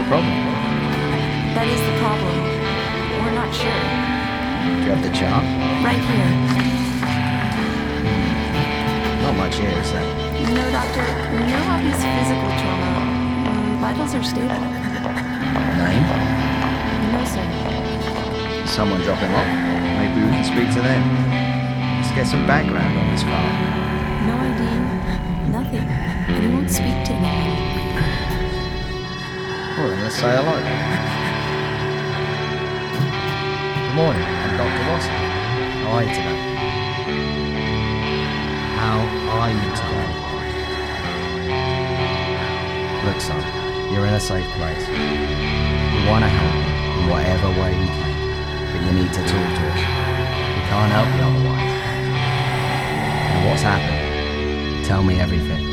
problem? That is the problem. We're not sure. Do you have the chart? Right here. Not much here, is there? No, doctor. No obvious physical trauma. Vitals are stable. Name? No, sir. Someone drop him off. Maybe we can speak to them. Let's get some background on this file. No ID. Nothing. And he won't speak to anyone. Well, then let's say hello. Good morning, I'm Dr. Watson. How are you today? How are you today? Look, son, you're in a safe place. We want to help you in whatever way we can, but you need to talk to us. We can't help you otherwise. Now, what's happened? Tell me everything.